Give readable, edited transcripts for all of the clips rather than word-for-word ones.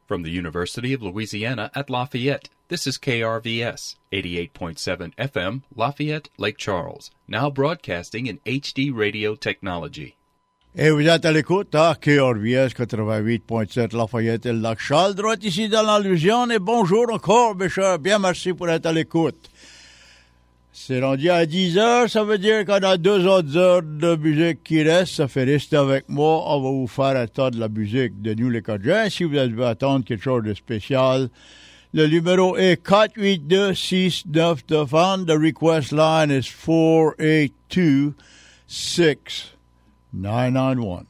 From the University of Louisiana at Lafayette, this is KRVS, 88.7 FM, Lafayette, Lake Charles, now broadcasting in HD radio technology. Et vous êtes à l'écoute à KRVS 88.7 Lafayette et Lac Charles, droit ici dans la Louisiane. Et bonjour encore, mes chers. Bien, merci pour être à l'écoute. C'est rendu à 10 heures, ça veut dire qu'on a 2 autres heures de musique qui restent. Ça fait rester avec moi. On va vous faire un tas de la musique de nous les Cajun. Si vous devez attendre quelque chose de spécial, le numéro est 482-6990. The request line is 482-6991.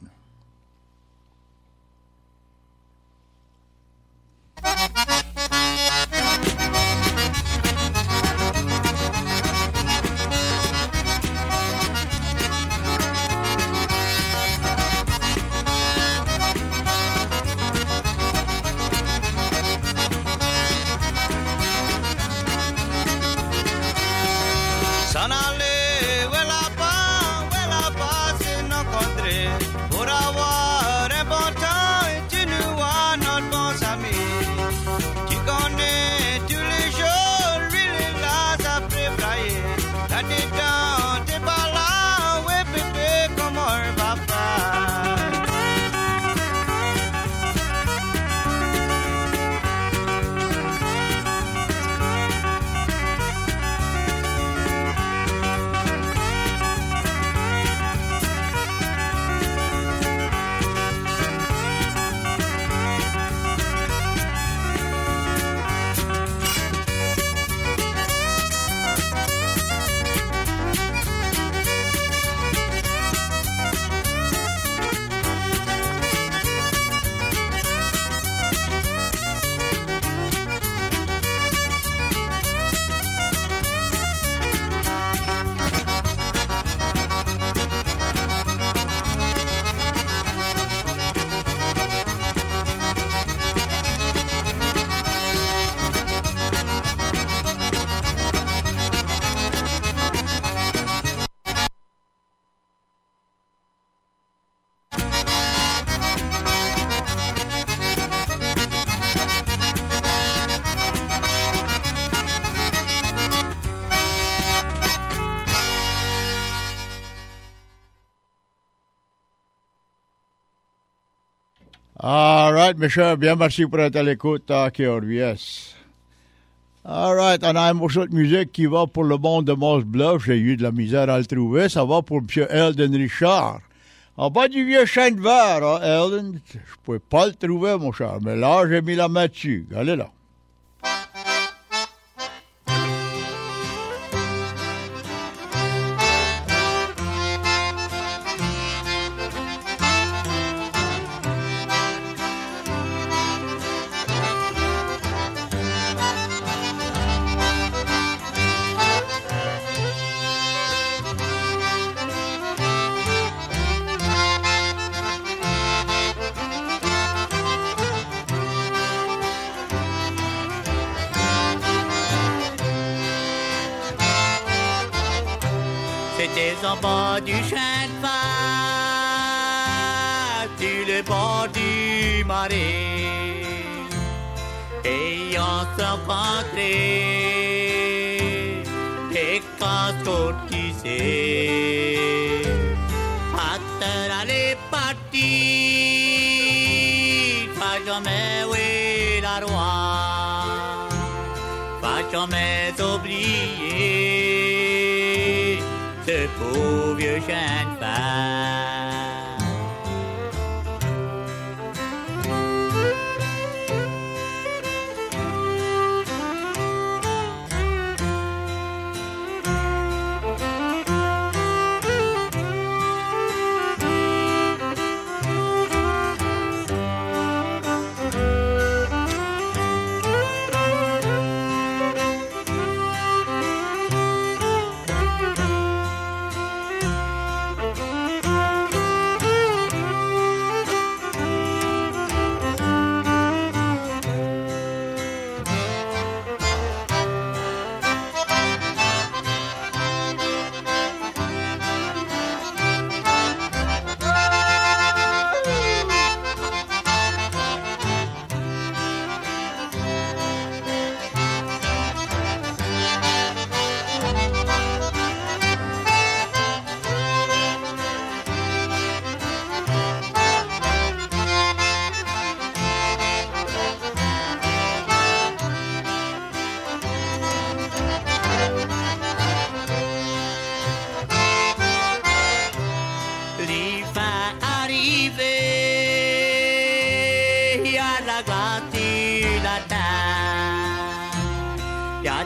All right, mes chers, bien merci pour être à l'écoute à KRVS. All right, on a un morceau de musique qui va pour le monde de Mos Bluff. J'ai eu de la misère à le trouver. Ça va pour M. Eldon Richard. En bas du vieux chêne vert, hein, Eldon. Je ne pouvais pas le trouver, mon cher, mais là, j'ai mis la main dessus. Allez là. En bas du chemin de fer, sur le bord du marais, et on se rencontrait des casques tissés. Acteur allait partir, pas jamais oui la roi, pas jamais oublier ce pauvre vieux chien de fer.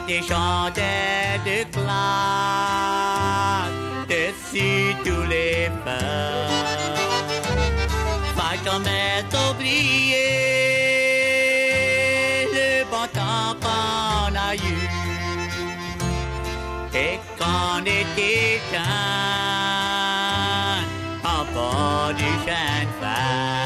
des chantaient de classe dessus tous les feux. Va jamais t'oublier le bon temps qu'on a eu. Et qu'on était jeune, en bord du chemin de fer.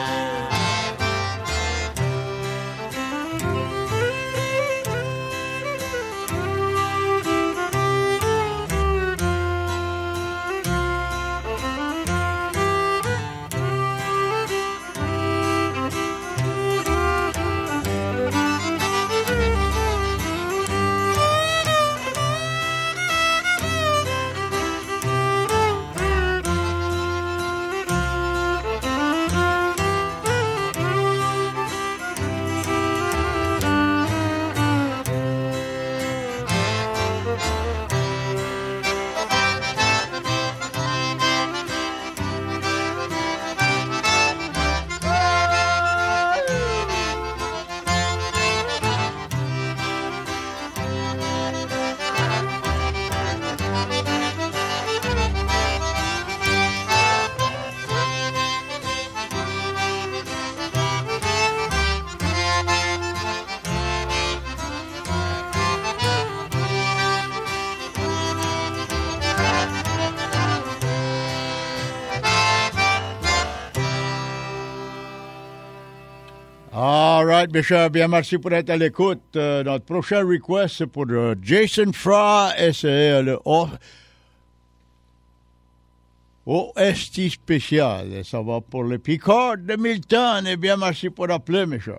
All right, Bishop, bien merci pour être à l'écoute. Notre prochain request, c'est pour Jason Fra et c'est le OST spécial. Et ça va pour le Picard de Milton. Et bien merci pour appeler, Bishop.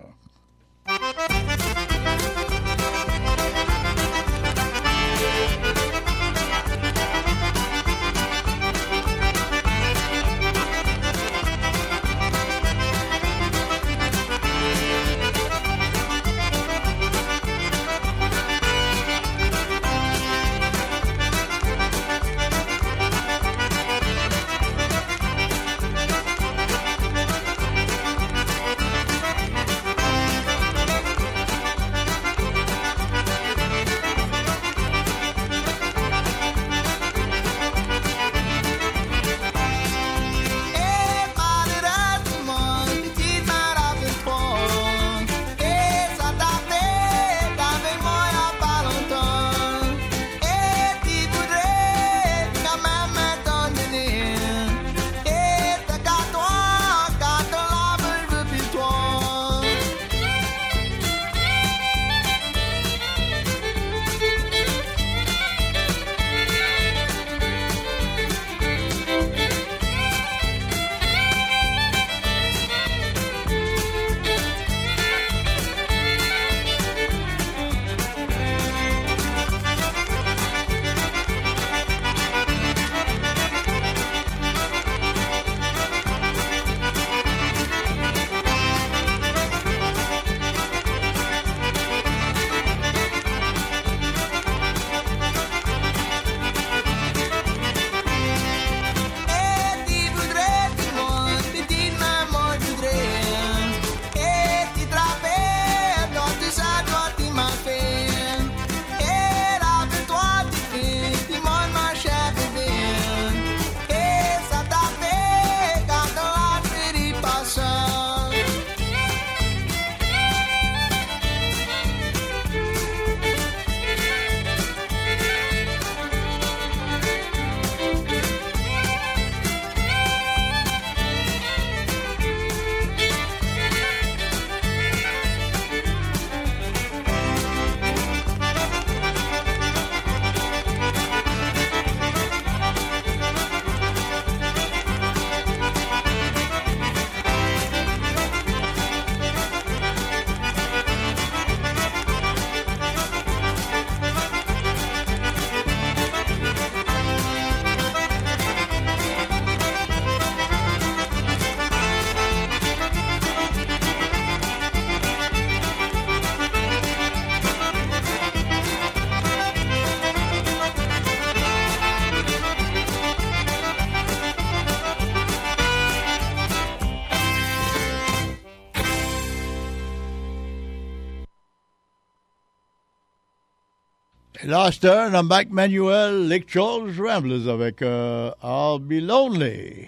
Et là, c'est un Mac Manuel, Lake Charles Ramblers avec I'll Be Lonely.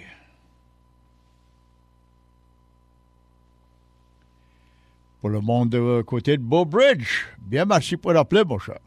Pour le monde de côté de Beaubridge. Bien, merci pour l'appeler, mon cher.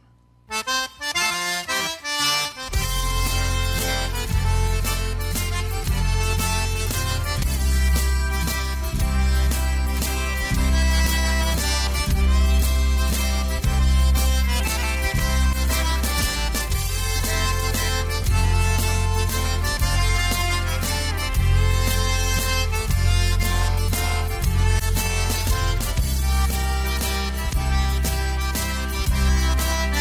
I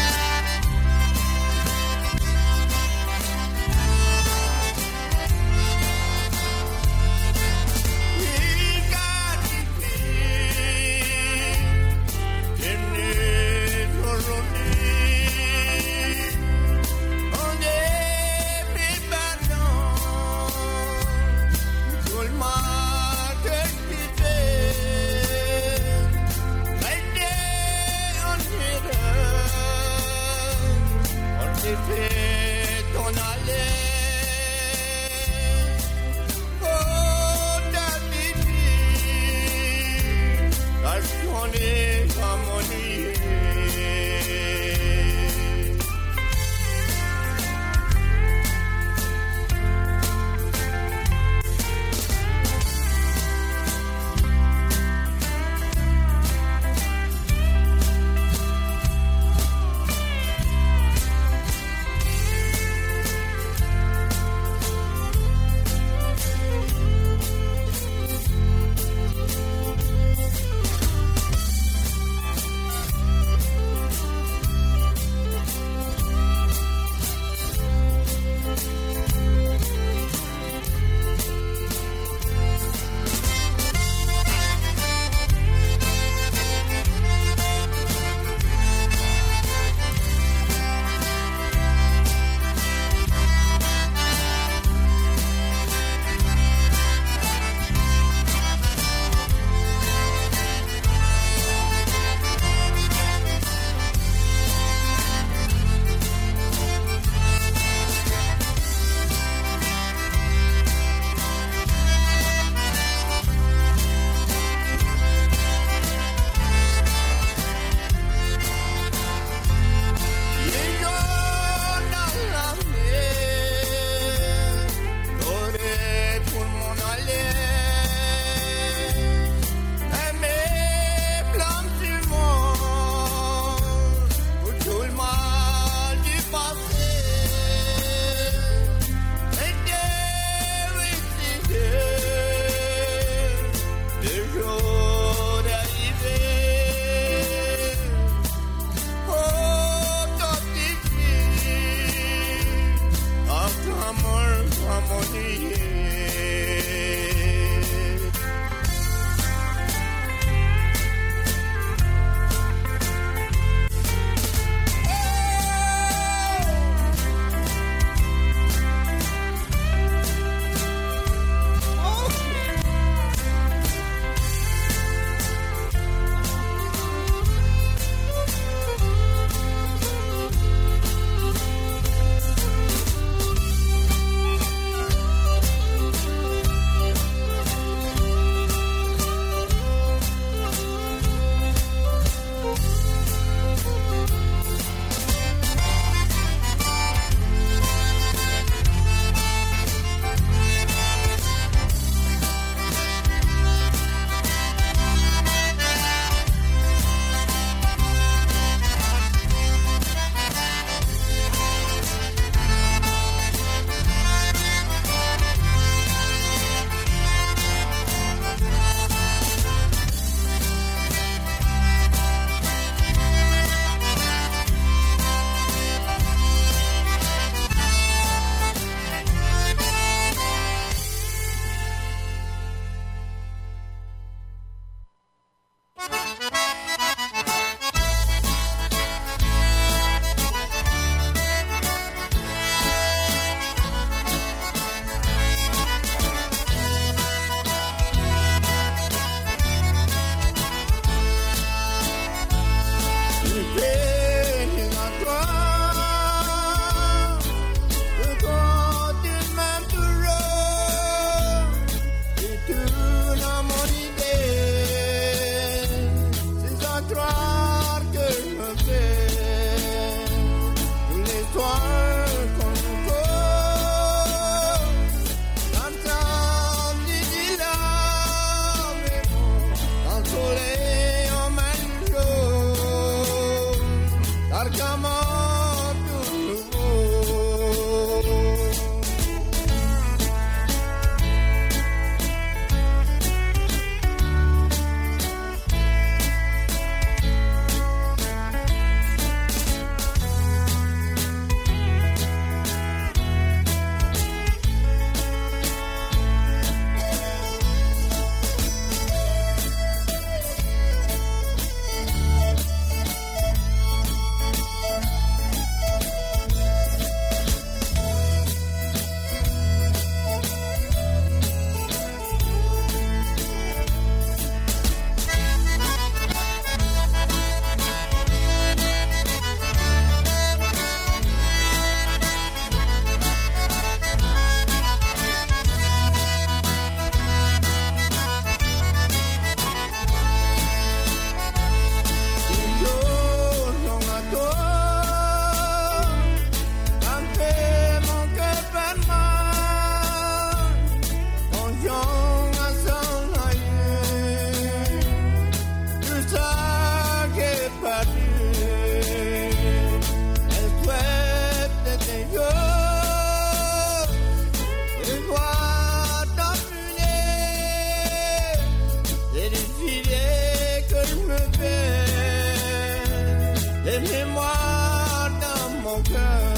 les mémoires dans mon cœur.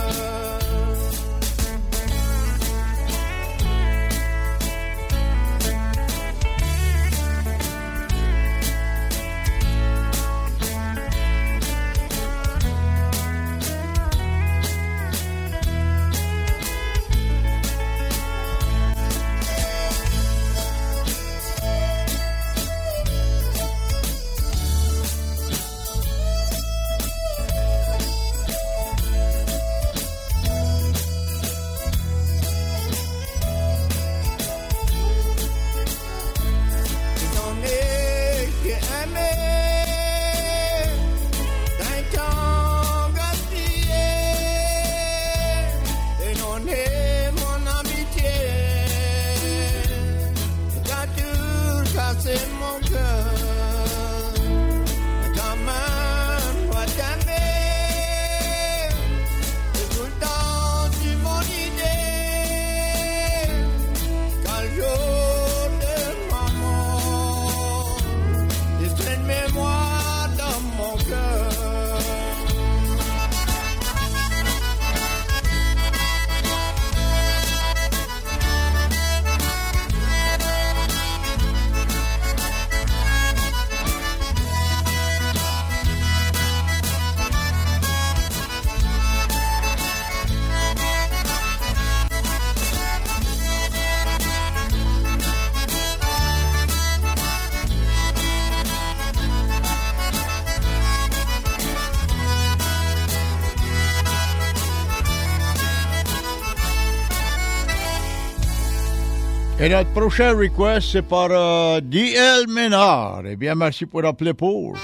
Et notre prochain request, c'est par D.L. Ménard. Eh bien, merci pour appeler pour.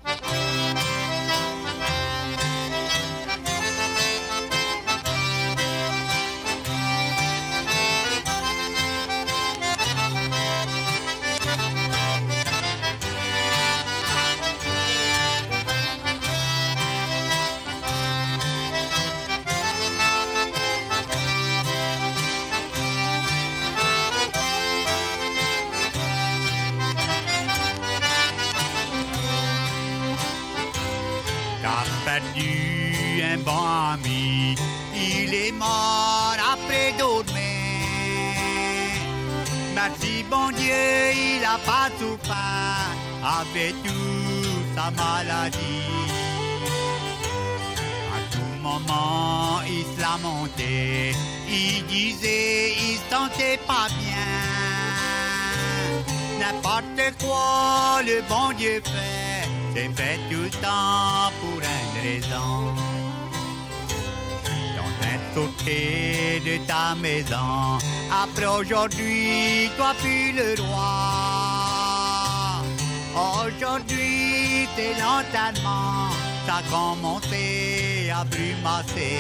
Un bon ami, il est mort après d'autres mains. Merci bon Dieu, il a pas souffert avec toute sa maladie. À tout moment, il se lamentait, il disait, il se sentait pas bien. N'importe quoi le bon Dieu fait, c'est fait tout le temps pour une raison. Sauter de ta maison, après aujourd'hui, toi plus le roi. Aujourd'hui, t'es lentement, t'as commencé à brumasser.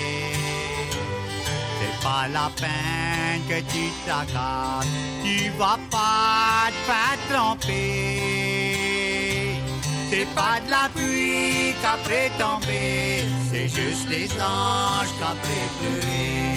C'est pas la peine que tu t'agaces, tu vas pas te faire tromper. C'est pas de la pluie qu'après tomber, c'est juste les anges qu'après pleurer.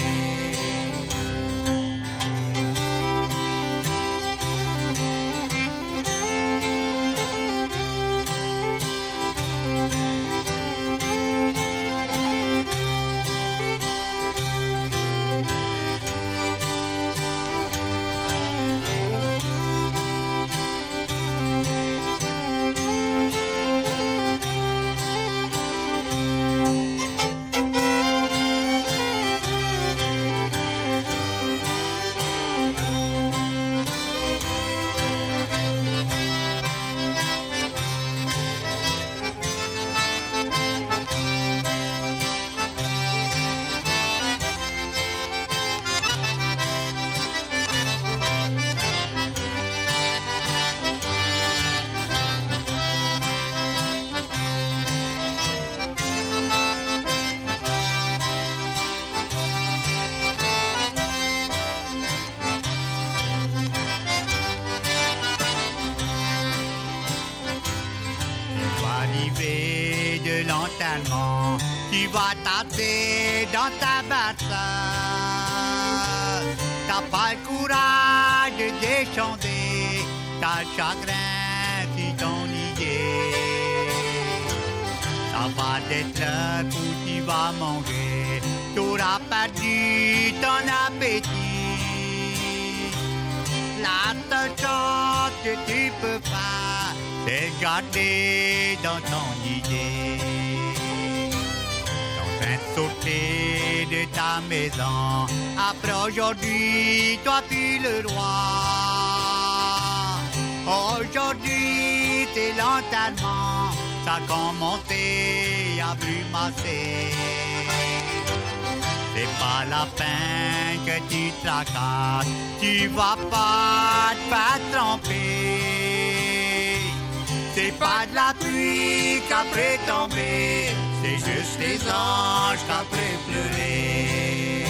Tu vas taper dans ta batte. T'as pas le courage de déchanter, t'as le chagrin sur ton idée. Ça va d'être l'heure où tu vas manger. T'auras perdu ton appétit. La seule chose que tu peux faire, c'est garder dans ton idée. T'es en train de sauter de ta maison. Après aujourd'hui, toi puis le roi. Aujourd'hui, c'est l'enterrement. Ça a commencé à brumasser. C'est pas la peine que tu tracasses. Tu vas pas te faire tromper. C'est pas de la pluie qu'après tomber. C'est juste les anges qu'après pleurer.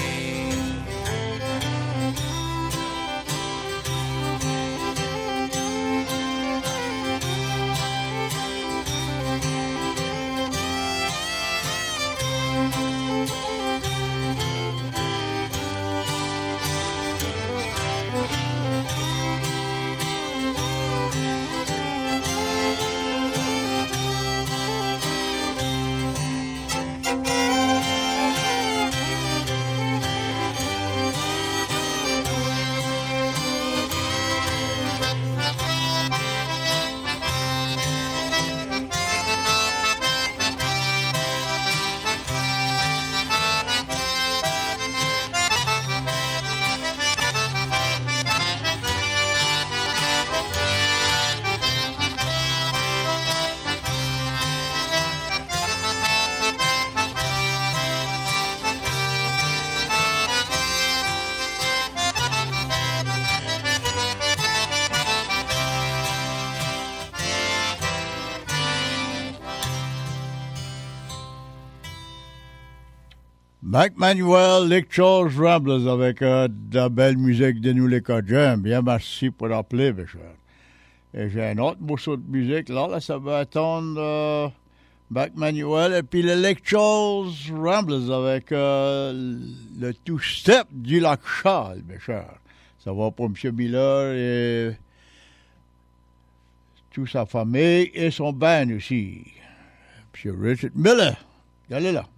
Mac Manuel, Lake Charles Ramblers avec de la belle musique de nous les Cajuns. Bien, merci pour l'appeler, mes chers. Et j'ai un autre morceau de musique. Là ça va attendre Mac Manuel et puis le Lake Charles Ramblers avec le two-step du Lac Charles, mes chers. Ça va pour M. Miller et toute sa famille et son band aussi. M. Richard Miller. Allez là.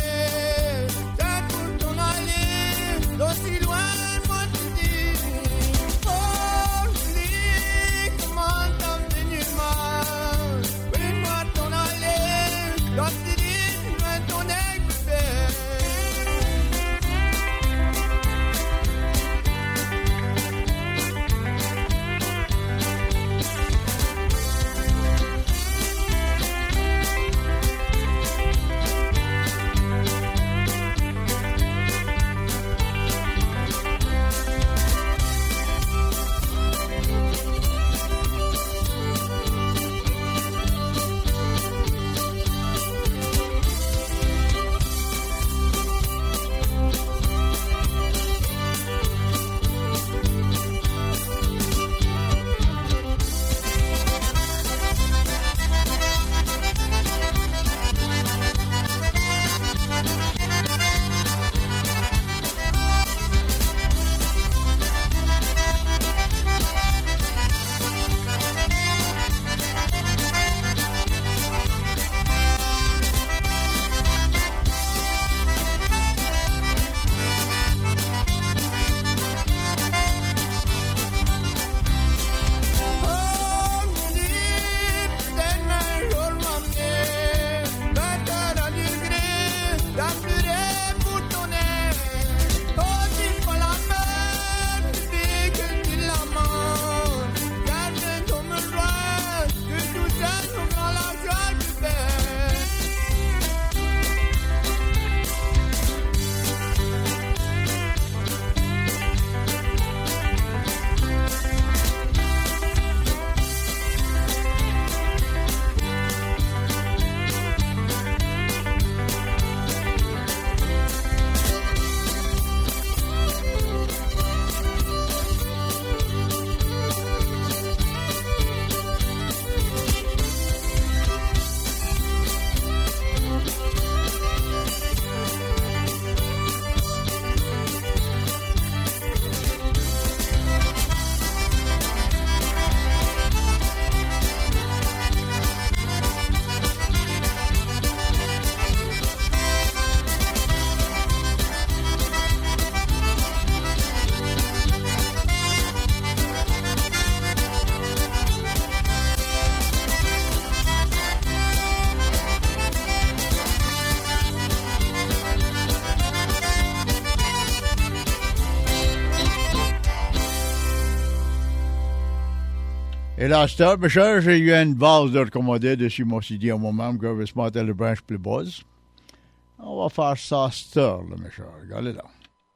Si loin, moi tu dis Et là, Star, Michel, j'ai eu une base de recommander dessus mon CD à moi-même que je vais se monter le branche plus basse. On va faire ça, Star, là, Michel. Regardez là.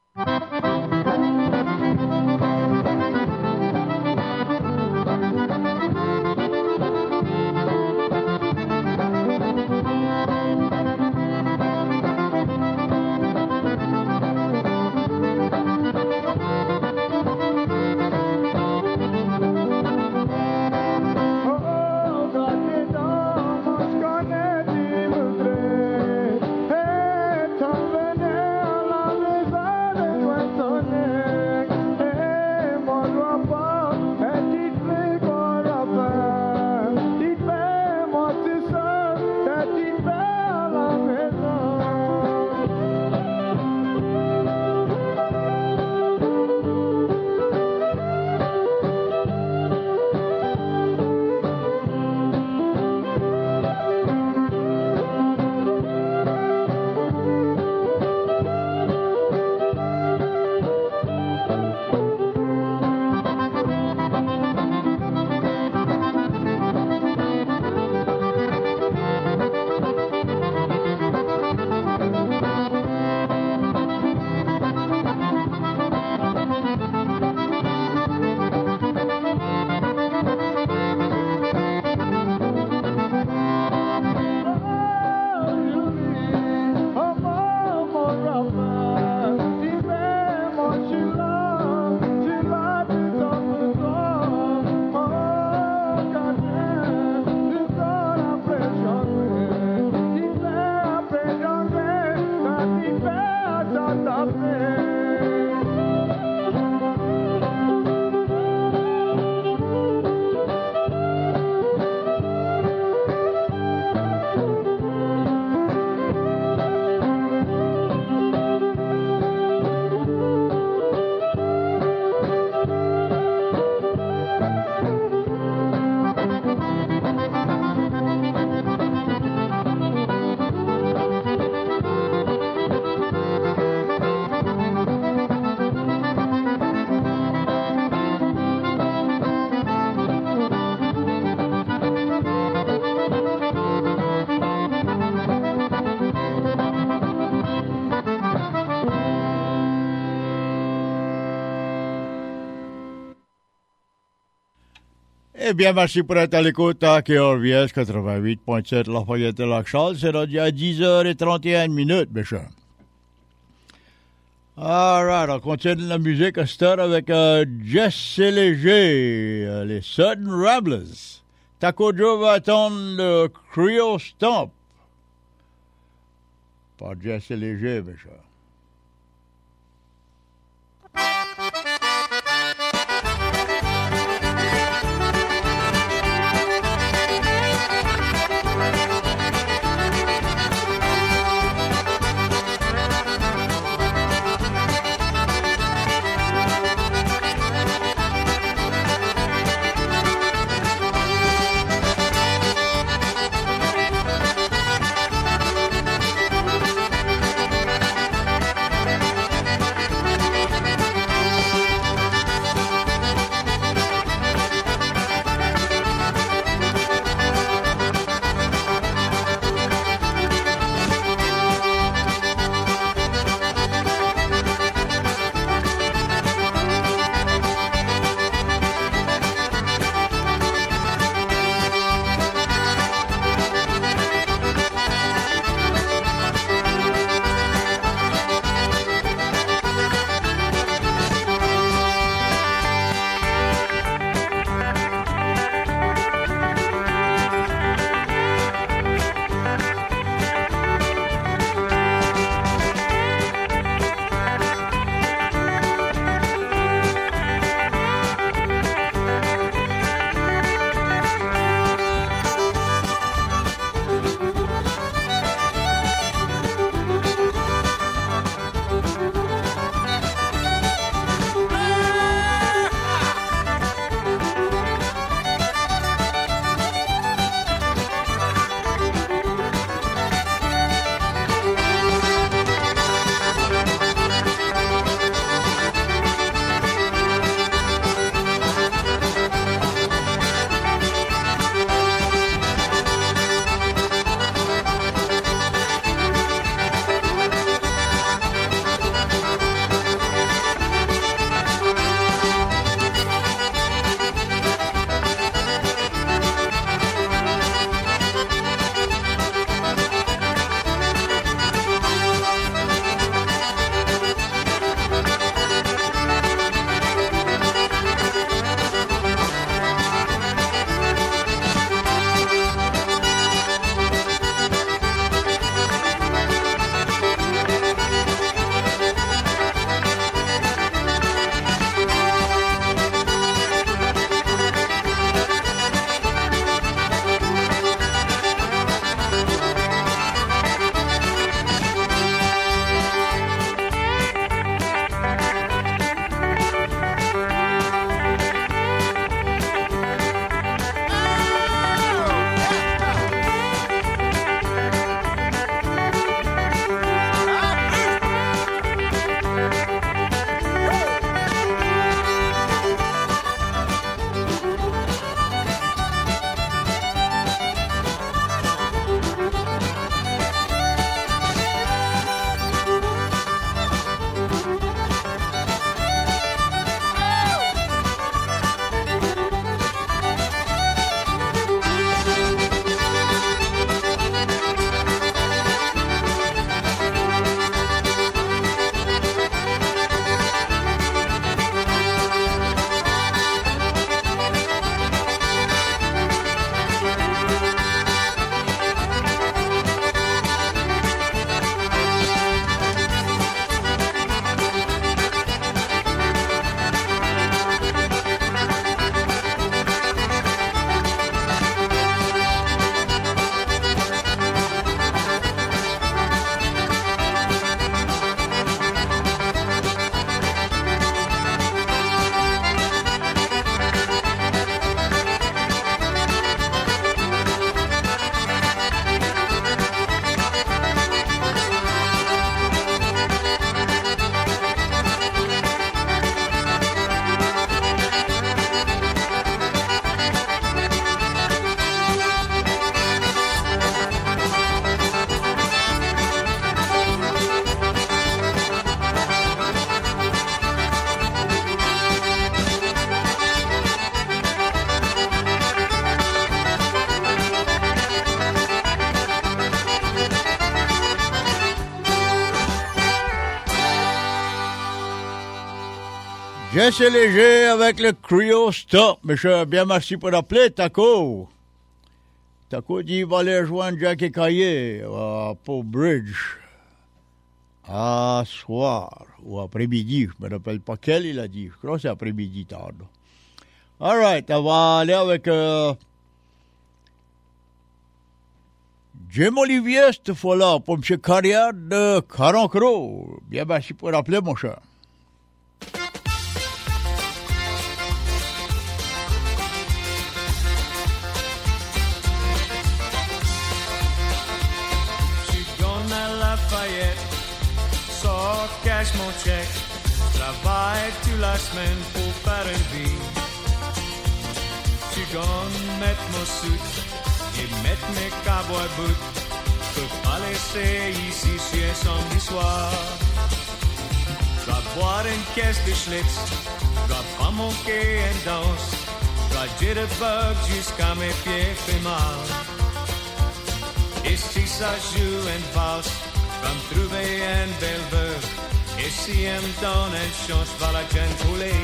Eh bien, merci pour être à l'écoute à KRVS 88.7 Lafayette et Lac-Charles. C'est rendu à 10h31 minutes, mes chers. All right, on continue la musique à cette heure avec Jesse Léger, les Sudden Ramblers. Taco Joe va attendre le Creole Stomp par Jesse Léger, mes chers. Jesse Léger avec le Cryo Stop. Monsieur, bien merci pour l'appeler, Taco. Taco dit qu'il va aller rejoindre Jackie Caillé pour Bridge. À soir ou après-midi. Je ne me rappelle pas quel il a dit. Je crois que c'est après-midi tard. All right, on va aller avec Jim Olivier cette fois-là pour M. Carrière de Carencro. Bien merci pour l'appeler, mon cher. Cache mon chèque, travaille toute la semaine pour faire une vie. Tu gagnes mettre mon soute et mettre mes cowboy boots. Peux pas laisser ici sur un samedi soir. Va boire une caisse de Schlitz, va pas manquer une danse. Va jitterbug jusqu'à mes pieds fait mal. Et si ça joue une valse, va me trouver un bel veuve. Et si elle me donne une chance, va la jeune couler.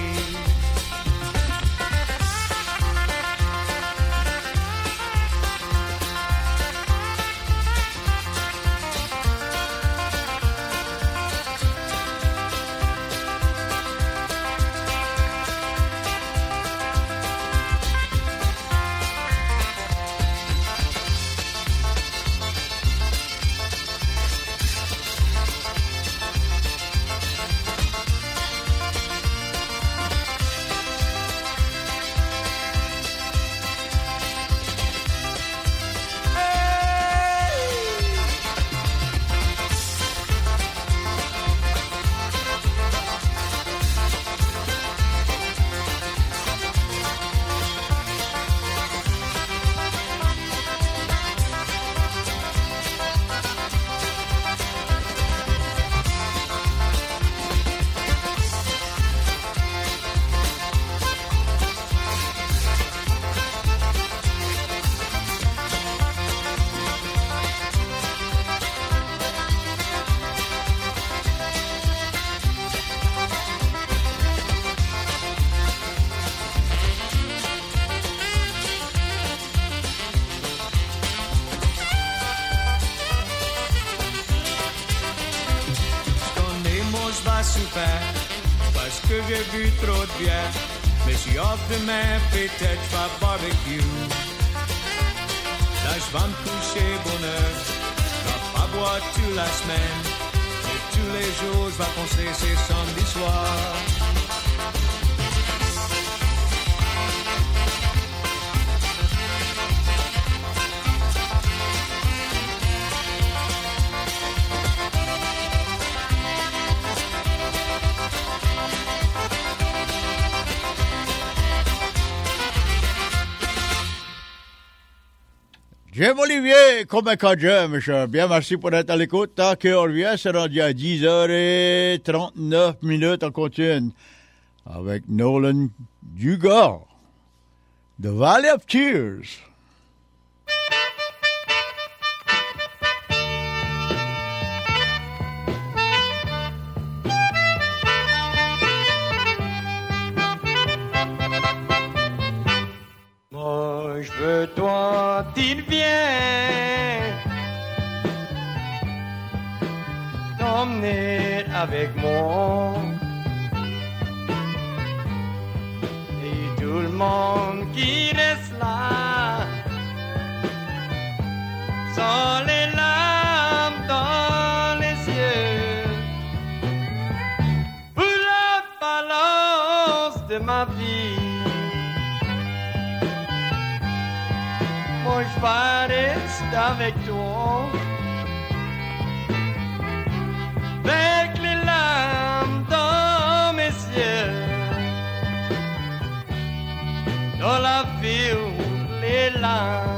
Super, parce que j'ai bu trop de bière. Mais si off demain, peut-être je vais barbecue. Là je vais me coucher bonne heure. Je vais pas boire toute la semaine. Et tous les jours je vais penser c'est samedi soir. Jim Olivier, comme un cadre, monsieur. Bien, merci pour être à l'écoute. Tant qu'on revient, c'est rendu à 10h39. On continue avec Nolan Dugard, The Valley of Tears. Moi, je veux toi, t'il viens t'emmener avec moi. Et tout le monde qui reste là, sans les larmes dans les yeux, pour la balance de ma vie. Moi je vais rester avec toi, avec les larmes dans mes yeux, dans la vie où les larmes.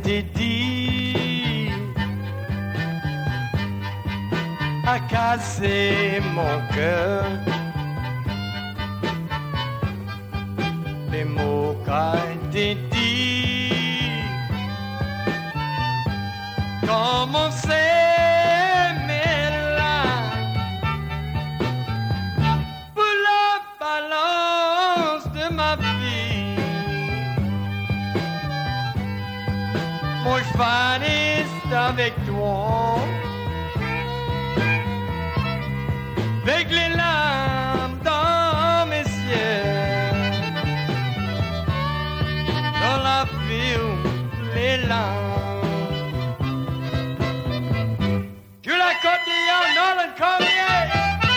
été dit a cassé mon cœur. Les mots qu'a été dit, comme on s'aimait là, pour la balance de ma vie. Mon cheval est avec toi, avec les larmes dans mes yeux, dans la ville, les larmes. Tu la côte d'hier, Nolan Collier.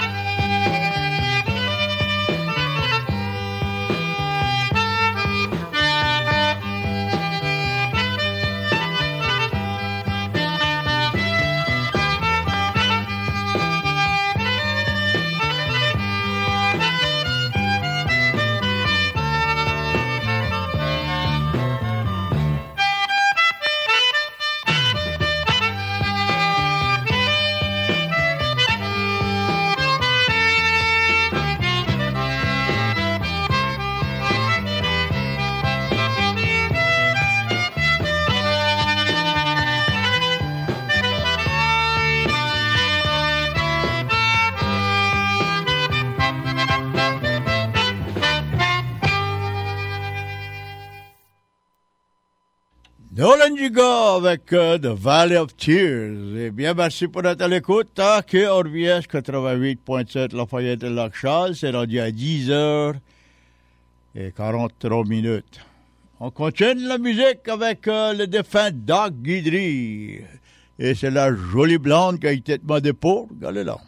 Nolan Giga avec The Valley of Tears. Et bien, merci pour être à l'écoute. À KRVS 88.7 Lafayette et Lac-Charles, c'est rendu à 10h43. On continue la musique avec le défunt Doc Guidry. Et c'est la jolie blonde qui a été demandée pour. Regardez là.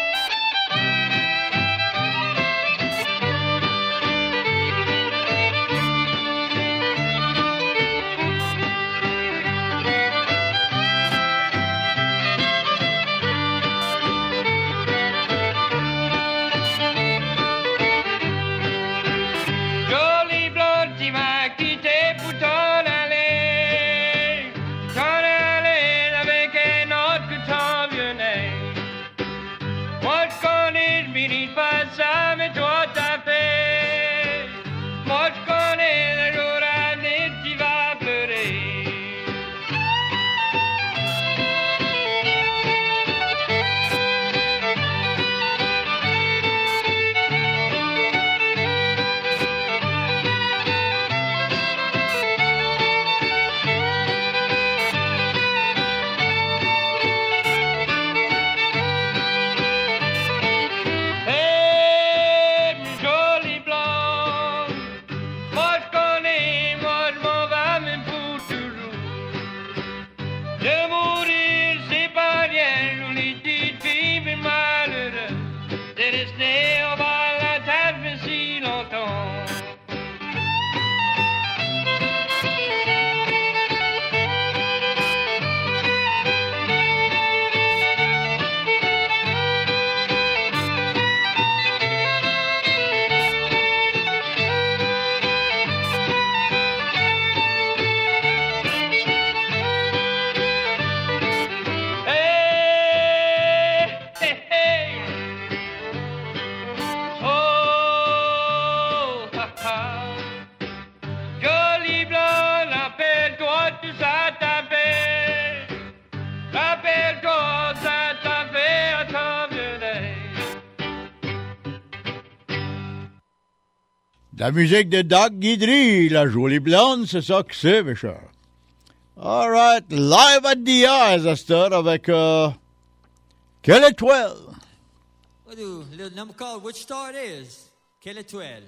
La musique de Doc Guidry, la jolie blonde, c'est ça que c'est, mes chers. All right, live at the Eyes, à cette heure, avec Quelle étoile? We'll do a little number called Which Star It Is. Quelle étoile?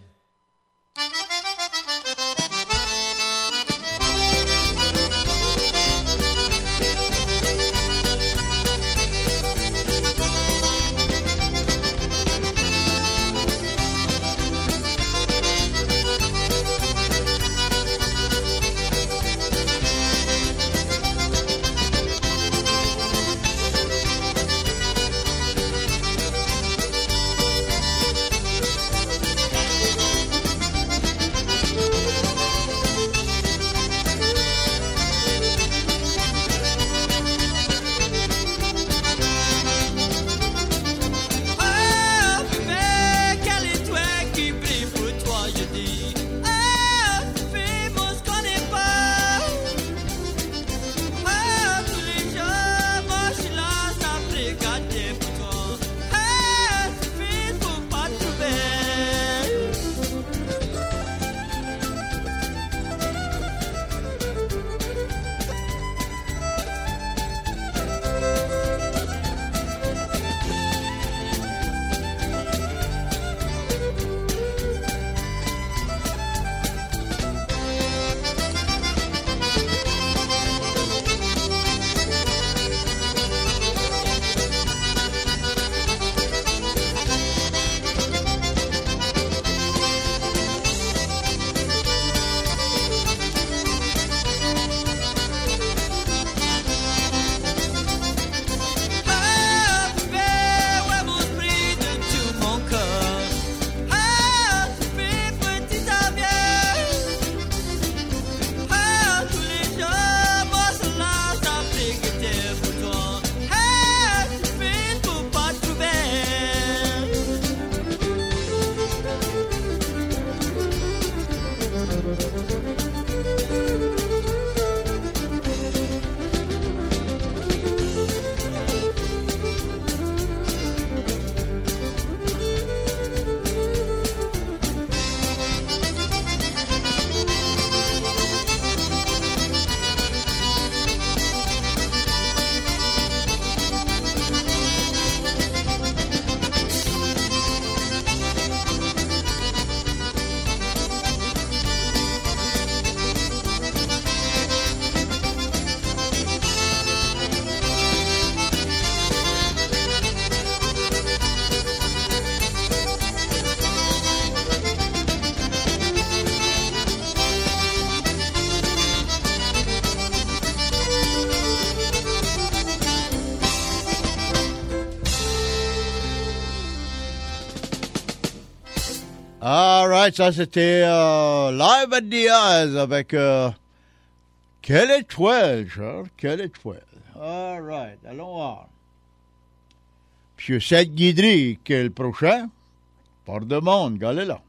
All right, ça c'était Live at Diaz avec Quelle étoile, Charles, quelle étoile. All right, allons voir. Monsieur Seth Guidry, qui est le prochain? Par de monde, regardez là.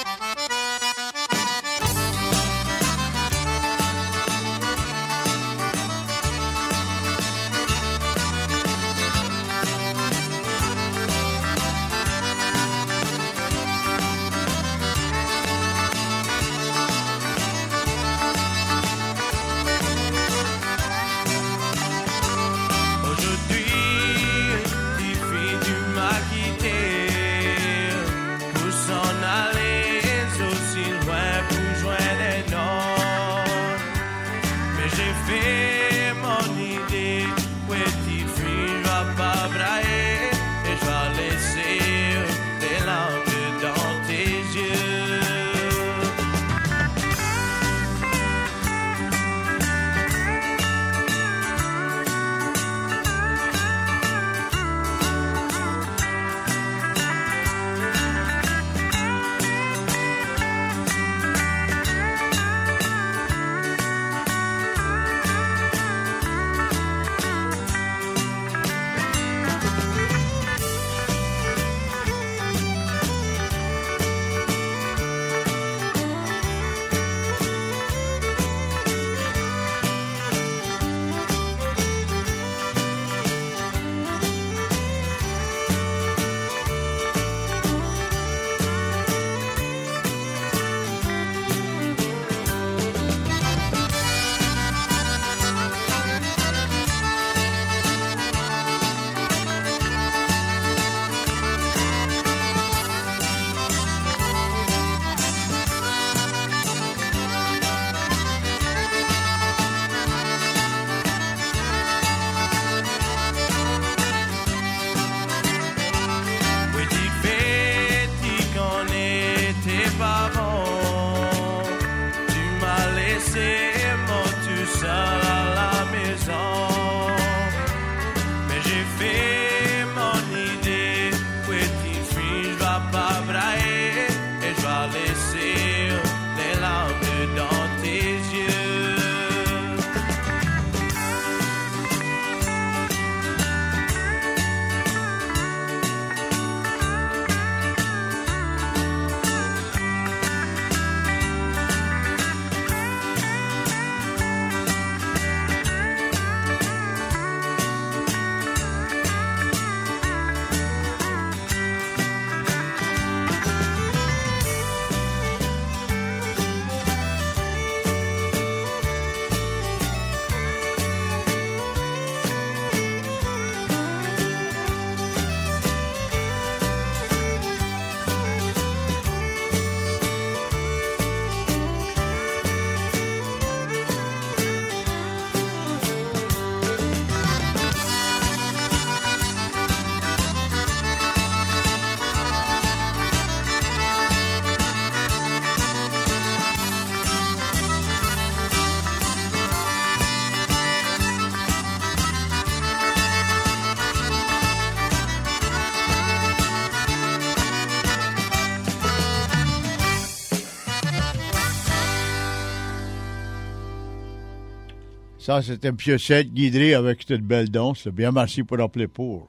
Ça, c'était M. Seth Guidry avec cette belle danse. Bien, merci pour appeler pour.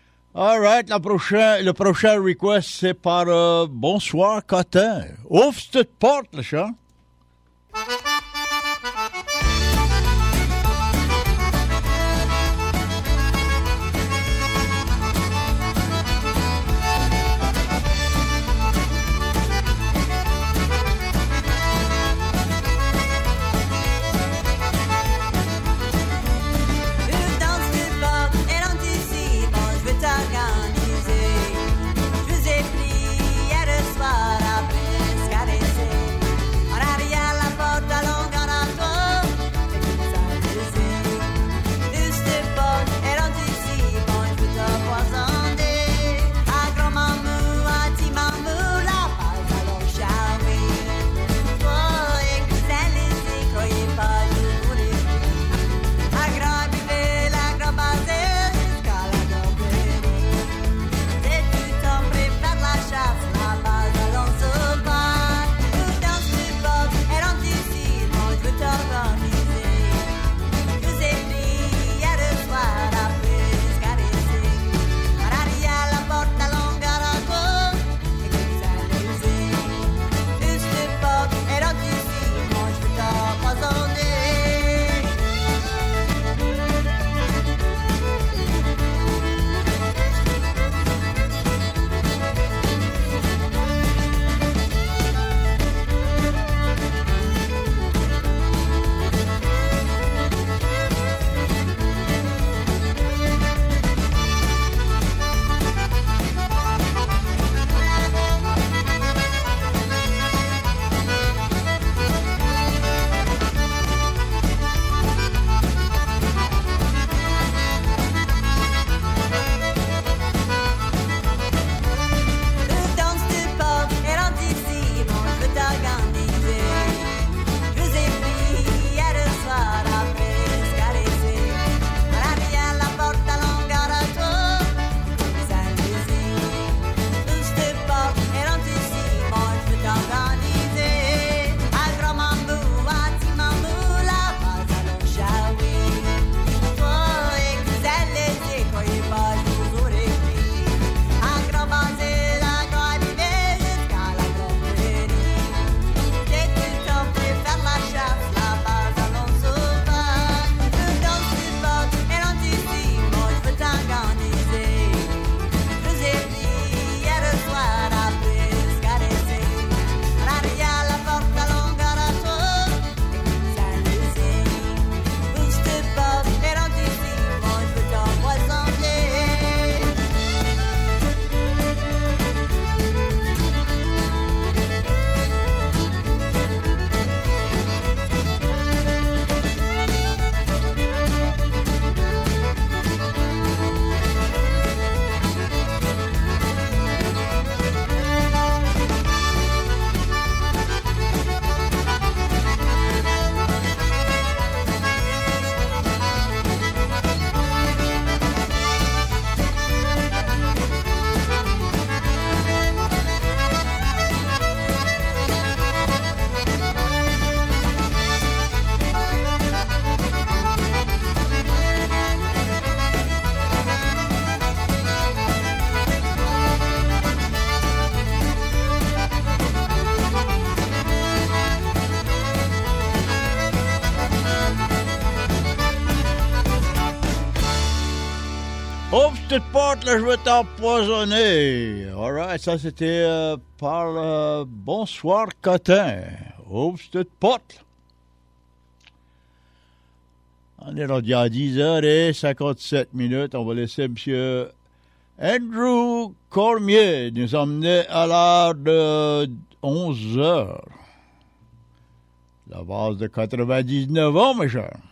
All right, le prochain request, c'est par Bonsoir Cotin. Ouvre cette porte, le chant. Je vous ai pris hier soir à peine caresser. petite porte, là, je vais t'empoisonner. All right, ça, c'était par Bonsoir Cotin. Oups, petite porte. On est rendu à 10h57. On va laisser M. Andrew Cormier nous emmener à l'heure de 11h. La base de 99 ans, mes chers.